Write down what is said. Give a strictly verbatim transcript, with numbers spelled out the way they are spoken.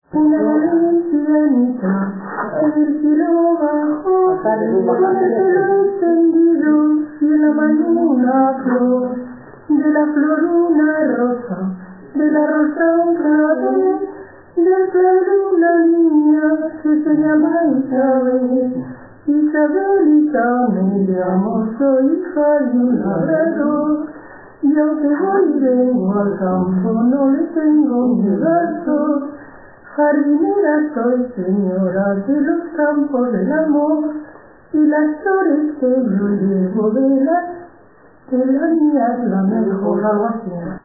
Una valencianita, el cielo bajo, con el pelo encendido y en la mano una flor, de la flor una rosa, de la rosa un clavel, del clavel una niña que se llama Isabel. Isabelita me llamo, soy hija de un labrador, y aunque voy y vengo al campo no le tengo miedo al sol. Jardinera soy, señora de los campos del amor, y las flores que yo llevo de la, de la mía es la mejor, algo así.